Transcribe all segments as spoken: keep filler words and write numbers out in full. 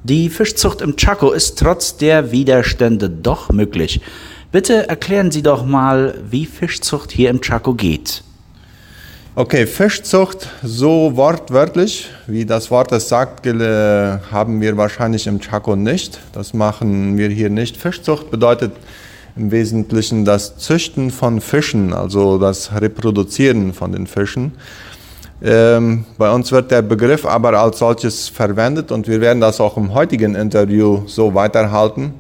Die Fischzucht im Chaco ist trotz der Widerstände doch möglich. Bitte erklären Sie doch mal, wie Fischzucht hier im Chaco geht. Okay, Fischzucht, so wortwörtlich, wie das Wort es sagt, haben wir wahrscheinlich im Chaco nicht. Das machen wir hier nicht. Fischzucht bedeutet im Wesentlichen das Züchten von Fischen, also das Reproduzieren von den Fischen. Ähm, bei uns wird der Begriff aber als solches verwendet und wir werden das auch im heutigen Interview so weiterhalten.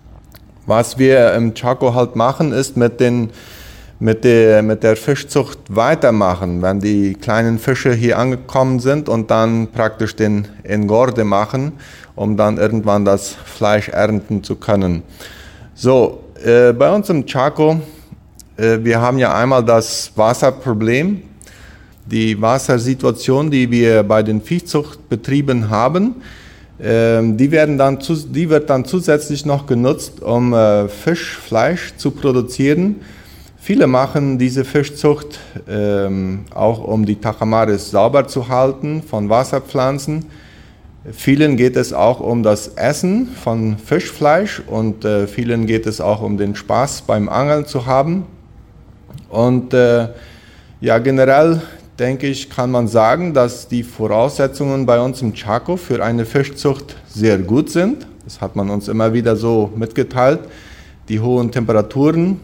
Was wir im Chaco halt machen, ist mit den Mit der, mit der Fischzucht weitermachen, wenn die kleinen Fische hier angekommen sind und dann praktisch den Engorde machen, um dann irgendwann das Fleisch ernten zu können. So, äh, bei uns im Chaco, äh, wir haben ja einmal das Wasserproblem, die Wassersituation, die wir bei den Viehzuchtbetrieben haben, äh, die, werden dann, die wird dann zusätzlich noch genutzt, um äh, Fischfleisch zu produzieren. Viele machen diese Fischzucht ähm, auch, um die Tajamares sauber zu halten von Wasserpflanzen. Vielen geht es auch um das Essen von Fischfleisch und äh, vielen geht es auch um den Spaß beim Angeln zu haben. Und äh, ja, generell denke ich, kann man sagen, dass die Voraussetzungen bei uns im Chaco für eine Fischzucht sehr gut sind. Das hat man uns immer wieder so mitgeteilt. Die hohen Temperaturen,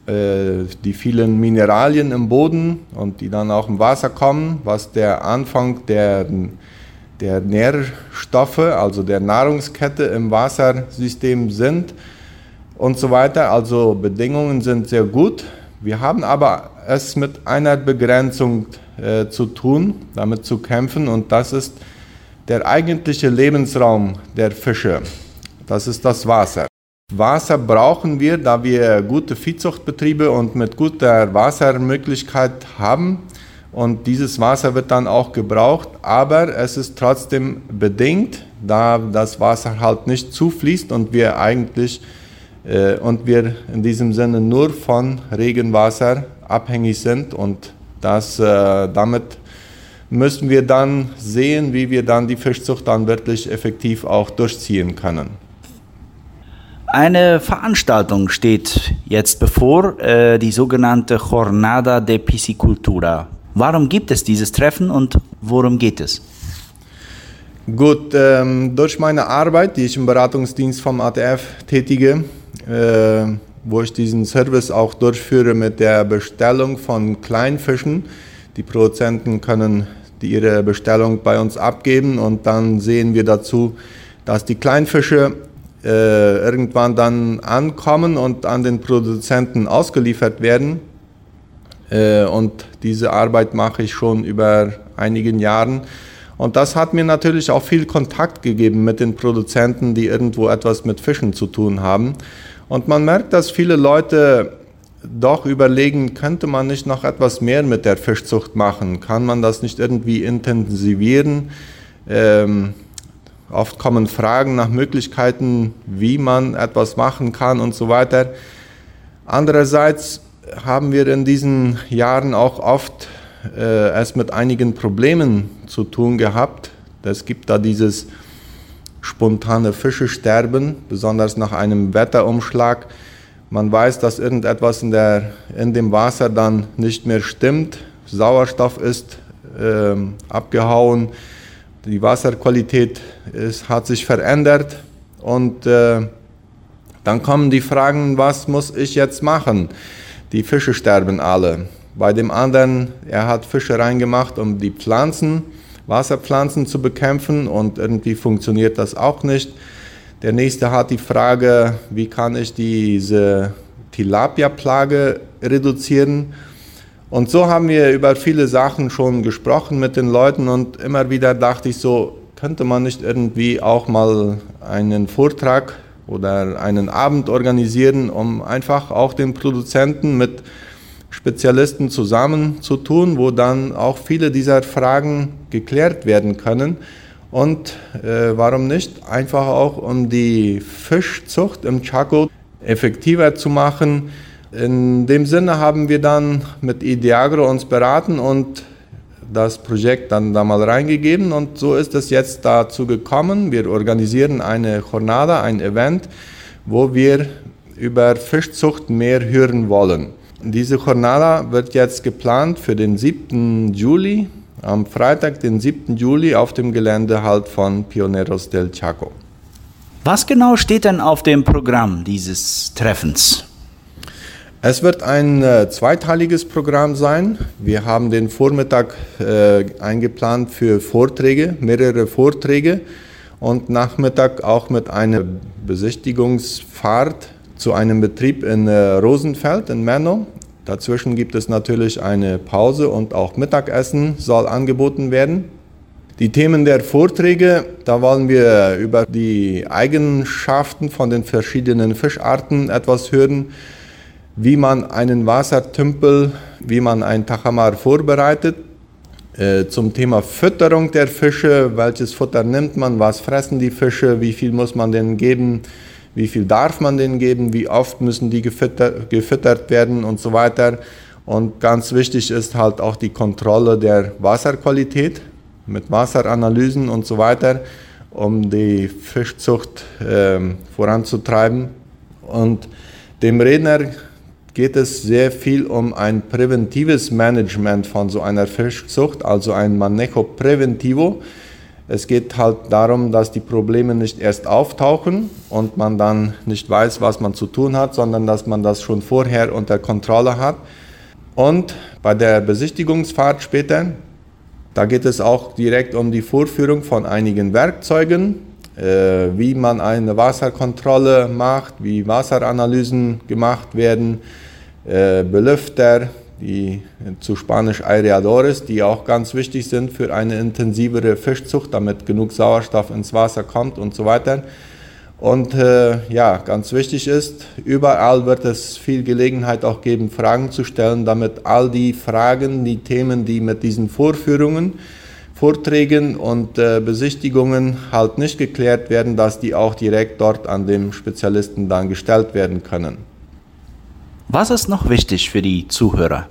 die vielen Mineralien im Boden und die dann auch im Wasser kommen, was der Anfang der, der Nährstoffe, also der Nahrungskette im Wassersystem sind und so weiter. Also Bedingungen sind sehr gut. Wir haben aber es mit einer Begrenzung äh, zu tun, damit zu kämpfen, und das ist der eigentliche Lebensraum der Fische. Das ist das Wasser. Wasser brauchen wir, da wir gute Viehzuchtbetriebe und mit guter Wassermöglichkeit haben, und dieses Wasser wird dann auch gebraucht, aber es ist trotzdem bedingt, da das Wasser halt nicht zufließt und wir eigentlich äh, und wir in diesem Sinne nur von Regenwasser abhängig sind, und das äh, damit müssen wir dann sehen, wie wir dann die Fischzucht dann wirklich effektiv auch durchziehen können. Eine Veranstaltung steht jetzt bevor, äh, die sogenannte Jornada de Piscicultura. Warum gibt es dieses Treffen und worum geht es? Gut, ähm, durch meine Arbeit, die ich im Beratungsdienst vom A T F tätige, äh, wo ich diesen Service auch durchführe mit der Bestellung von Kleinfischen. Die Produzenten können die ihre Bestellung bei uns abgeben und dann sehen wir dazu, dass die Kleinfische Äh, irgendwann dann ankommen und an den Produzenten ausgeliefert werden. Äh, und diese Arbeit mache ich schon über einigen Jahren. Und das hat mir natürlich auch viel Kontakt gegeben mit den Produzenten, die irgendwo etwas mit Fischen zu tun haben. Und man merkt, dass viele Leute doch überlegen, könnte man nicht noch etwas mehr mit der Fischzucht machen? Kann man das nicht irgendwie intensivieren? Ähm, Oft kommen Fragen nach Möglichkeiten, wie man etwas machen kann und so weiter. Andererseits haben wir in diesen Jahren auch oft äh, es mit einigen Problemen zu tun gehabt. Es gibt da dieses spontane Fischesterben, besonders nach einem Wetterumschlag. Man weiß, dass irgendetwas in, der, in dem Wasser dann nicht mehr stimmt. Sauerstoff ist äh, abgehauen. Die Wasserqualität ist, hat sich verändert, und äh, dann kommen die Fragen, was muss ich jetzt machen? Die Fische sterben alle. Bei dem anderen, er hat Fische reingemacht, um die Pflanzen, Wasserpflanzen zu bekämpfen, und irgendwie funktioniert das auch nicht. Der nächste hat die Frage, wie kann ich diese Tilapia-Plage reduzieren? Und so haben wir über viele Sachen schon gesprochen mit den Leuten, und immer wieder dachte ich so, könnte man nicht irgendwie auch mal einen Vortrag oder einen Abend organisieren, um einfach auch den Produzenten mit Spezialisten zusammenzutun, wo dann auch viele dieser Fragen geklärt werden können. Und äh, warum nicht einfach auch, um die Fischzucht im Chaco effektiver zu machen. In dem Sinne haben wir dann mit Ideagro uns beraten und das Projekt dann da mal reingegeben und so ist es jetzt dazu gekommen. Wir organisieren eine Jornada, ein Event, wo wir über Fischzucht mehr hören wollen. Diese Jornada wird jetzt geplant für den siebten Juli, am Freitag, den siebten Juli, auf dem Gelände halt von Pioneros del Chaco. Was genau steht denn auf dem Programm dieses Treffens? Es wird ein äh, zweiteiliges Programm sein. Wir haben den Vormittag äh, eingeplant für Vorträge, mehrere Vorträge und Nachmittag auch mit einer Besichtigungsfahrt zu einem Betrieb in äh, Rosenfeld in Menno. Dazwischen gibt es natürlich eine Pause und auch Mittagessen soll angeboten werden. Die Themen der Vorträge, da wollen wir über die Eigenschaften von den verschiedenen Fischarten etwas hören, wie man einen Wassertümpel, wie man ein Tajamar vorbereitet, äh, zum Thema Fütterung der Fische, welches Futter nimmt man, was fressen die Fische, wie viel muss man denen geben, wie viel darf man denen geben, wie oft müssen die gefüttert, gefüttert werden und so weiter. Und ganz wichtig ist halt auch die Kontrolle der Wasserqualität mit Wasseranalysen und so weiter, um die Fischzucht äh, voranzutreiben. Und dem Redner geht es sehr viel um ein präventives Management von so einer Fischzucht, also ein Manejo Preventivo. Es geht halt darum, dass die Probleme nicht erst auftauchen und man dann nicht weiß, was man zu tun hat, sondern dass man das schon vorher unter Kontrolle hat. Und bei der Besichtigungsfahrt später, da geht es auch direkt um die Vorführung von einigen Werkzeugen, äh, wie man eine Wasserkontrolle macht, wie Wasseranalysen gemacht werden, äh, Belüfter, die zu Spanisch Aireadores, die auch ganz wichtig sind für eine intensivere Fischzucht, damit genug Sauerstoff ins Wasser kommt und so weiter. Und äh, ja, ganz wichtig ist, überall wird es viel Gelegenheit auch geben, Fragen zu stellen, damit all die Fragen, die Themen, die mit diesen Vorführungen, Vorträgen und äh, Besichtigungen halt nicht geklärt werden, dass die auch direkt dort an dem Spezialisten dann gestellt werden können. Was ist noch wichtig für die Zuhörer?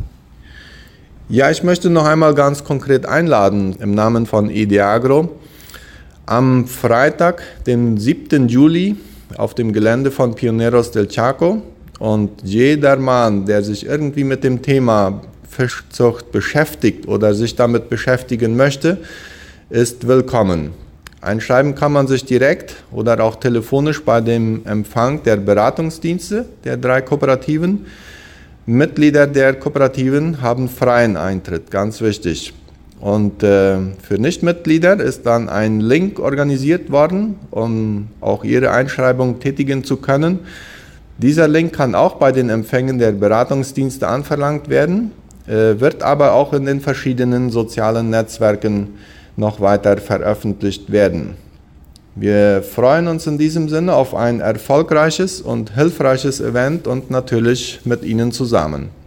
Ja, ich möchte noch einmal ganz konkret einladen im Namen von Ideagro. Am Freitag, den siebten Juli, auf dem Gelände von Pioneros del Chaco. Und jeder Mann, der sich irgendwie mit dem Thema Fischzucht beschäftigt oder sich damit beschäftigen möchte, ist willkommen. Einschreiben kann man sich direkt oder auch telefonisch bei dem Empfang der Beratungsdienste der drei Kooperativen. Mitglieder der Kooperativen haben freien Eintritt, ganz wichtig. Und äh, für Nichtmitglieder ist dann ein Link organisiert worden, um auch ihre Einschreibung tätigen zu können. Dieser Link kann auch bei den Empfängen der Beratungsdienste anverlangt werden, äh, wird aber auch in den verschiedenen sozialen Netzwerken noch weiter veröffentlicht werden. Wir freuen uns in diesem Sinne auf ein erfolgreiches und hilfreiches Event und natürlich mit Ihnen zusammen.